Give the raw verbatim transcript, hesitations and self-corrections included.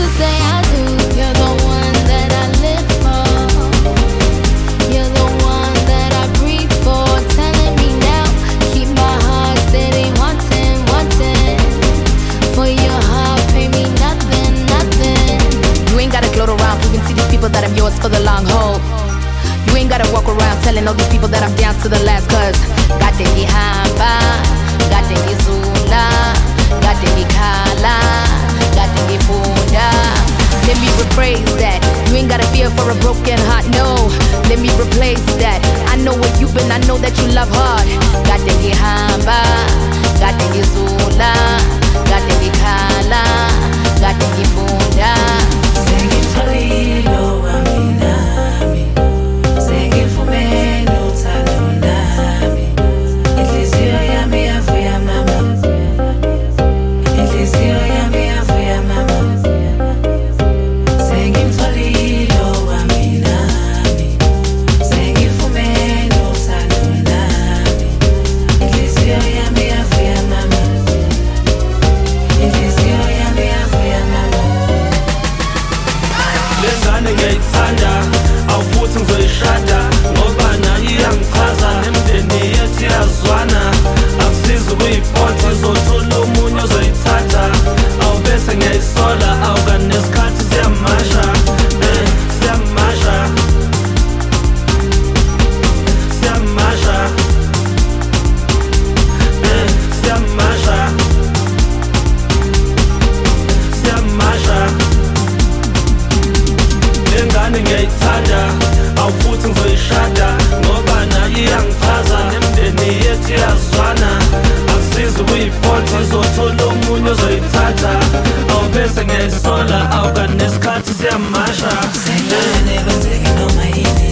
to say I do. You're the one that I live for. You're the one that I breathe for. Telling me now, keep my heart steady, wanting, wanting. For your heart, pay me nothing, nothing. You ain't gotta gloat around, proving to these people that I'm yours for the long haul. You ain't gotta walk around telling all these people that I'm down to the last. Cause gate ngihamba, gate ngizula, gate ngikhala, gate ngifunda. Let me rephrase that. You ain't gotta fear for a broken heart, no. Let me replace that. I know where you've been, I know that you love hard. Gate ngihamba, gate ngizula, gate ngikhala, gate ngifunda. Sengitholile wami nami, sengilifumene uthando lami. Inhliziyo yami yavuya mama, inhliziyo yami yavuya mama. Sengimtholile wami nami, sengilifumene uthando lami. Inhliziyo yami yavuya mama, inhliziyo yami yavuya mama. Lengane ngiyayithanda, awufuthi ngizoyishada, ngoba nayo iyangichaza, nemindeni yethu iyazwana. Akusizi ukuyiphotha, izothola omunye ozoyithatha. Awubese ngiyayisola, awukani nesikhathi siyamasha, eh, siyamasha, siyamasha, eh, siyamasha, siyamasha. Lengane ngiyayithanda, awufuthi ngizoyishada, ngoba nayo iyangichaza, nemindeni yethu iyazwana. Akusizi ukuyiphotha, izothola omunye ozoyithatha. Awubese ngiyayisola, awukani nesikhathi siyamasha. Sengilane kwenzeke noma yini.